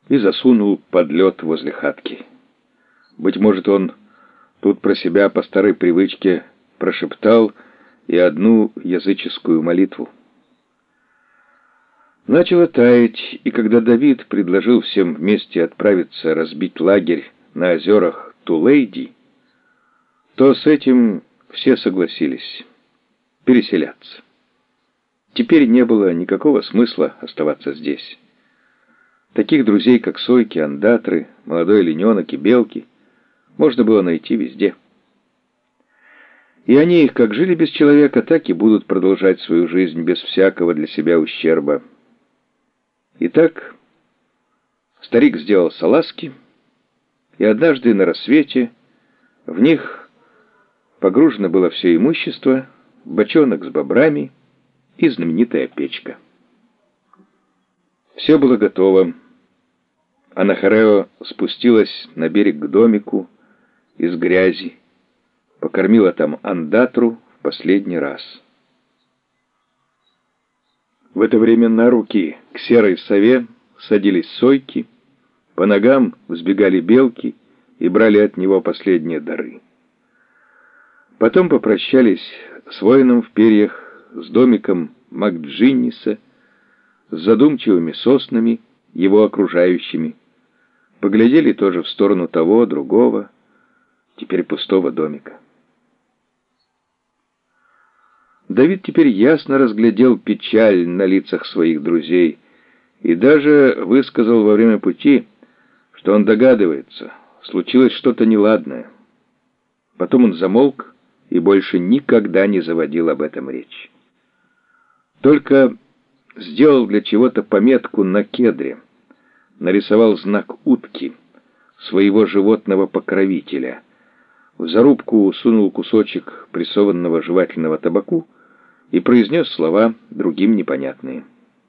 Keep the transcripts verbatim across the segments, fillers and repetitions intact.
и засунул под лед возле хатки. Быть может, он тут про себя по старой привычке прошептал и одну языческую молитву. Начало таять, и когда Давид предложил всем вместе отправиться разбить лагерь на озерах Тулейди, то с этим все согласились переселяться. Теперь не было никакого смысла оставаться здесь. Таких друзей, как сойки, андатры, молодой олененок и белки, можно было найти везде. И они, как жили без человека, так и будут продолжать свою жизнь без всякого для себя ущерба. Итак, старик сделал салазки, и однажды на рассвете в них погружено было все имущество, бочонок с бобрами и знаменитая печка. Все было готово. Анахарео спустилась на берег к домику из грязи, покормила там андатру в последний раз. В это время на руки к серой сове садились сойки, по ногам взбегали белки и брали от него последние дары. Потом попрощались с воином в перьях, с домиком Макджинниса, с задумчивыми соснами, его окружающими, поглядели тоже в сторону того, другого, теперь пустого домика. Давид теперь ясно разглядел печаль на лицах своих друзей и даже высказал во время пути, что он догадывается, случилось что-то неладное. Потом он замолк и больше никогда не заводил об этом речь. Только сделал для чего-то пометку на кедре, нарисовал знак утки, своего животного покровителя, в зарубку сунул кусочек прессованного жевательного табаку и произнес слова, другим непонятные.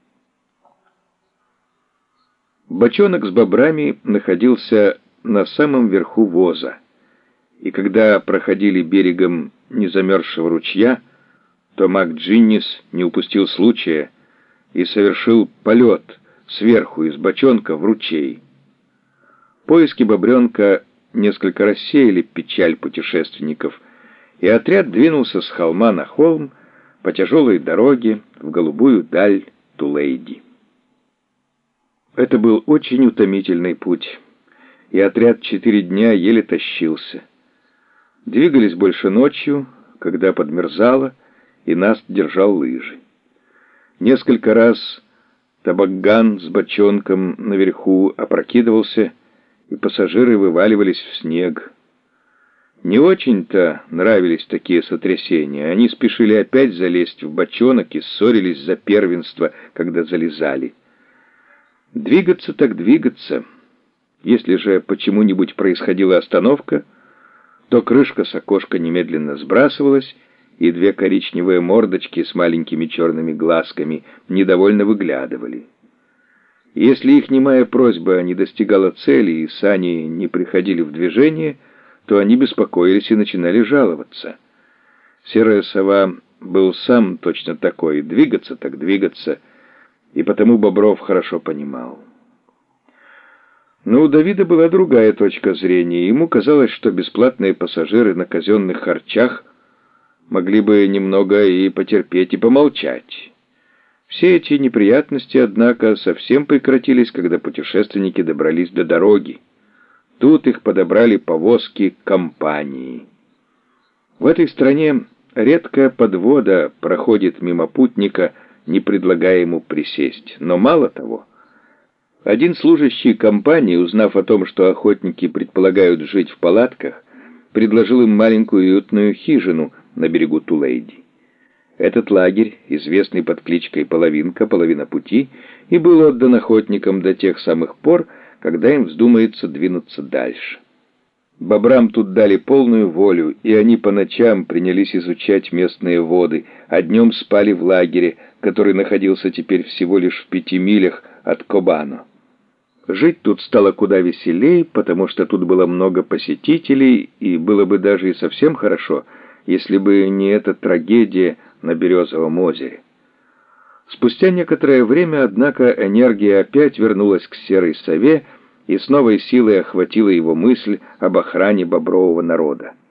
Бочонок с бобрами находился на самом верху воза, и когда проходили берегом незамерзшего ручья, то Макджиннис не упустил случая и совершил полет сверху из бочонка в ручей. Поиски бобренка несколько рассеяли печаль путешественников, и отряд двинулся с холма на холм по тяжелой дороге в голубую даль Тулейди. Это был очень утомительный путь, и отряд четыре дня еле тащился. Двигались больше ночью, когда подмерзало, и нас держал лыжи. Несколько раз табаган с бочонком наверху опрокидывался, и пассажиры вываливались в снег. Не очень-то нравились такие сотрясения. Они спешили опять залезть в бочонок и ссорились за первенство, когда залезали. Двигаться так двигаться. Если же почему-нибудь происходила остановка, то крышка с окошка немедленно сбрасывалась, и две коричневые мордочки с маленькими черными глазками недовольно выглядывали. Если их немая просьба не достигала цели и сани не приходили в движение, то они беспокоились и начинали жаловаться. Серая сова был сам точно такой, двигаться так двигаться, и потому Бобров хорошо понимал. Но у Давида была другая точка зрения. Ему казалось, что бесплатные пассажиры на казенных харчах могли бы немного и потерпеть, и помолчать. Все эти неприятности, однако, совсем прекратились, когда путешественники добрались до дороги. Тут их подобрали повозки компании. В этой стране редкая подвода проходит мимо путника, не предлагая ему присесть. Но мало того, один служащий компании, узнав о том, что охотники предполагают жить в палатках, предложил им маленькую уютную хижину на берегу Тулейди. Этот лагерь, известный под кличкой «Половинка», «Половина пути», и был отдан охотникам до тех самых пор, когда им вздумается двинуться дальше. Бобрам тут дали полную волю, и они по ночам принялись изучать местные воды, а днем спали в лагере, который находился теперь всего лишь в пяти милях от Кобано. Жить тут стало куда веселей, потому что тут было много посетителей, и было бы даже и совсем хорошо, если бы не эта трагедия на Березовом озере. Спустя некоторое время, однако, энергия опять вернулась к серой сове, и с новой силой охватила его мысль об охране бобрового народа.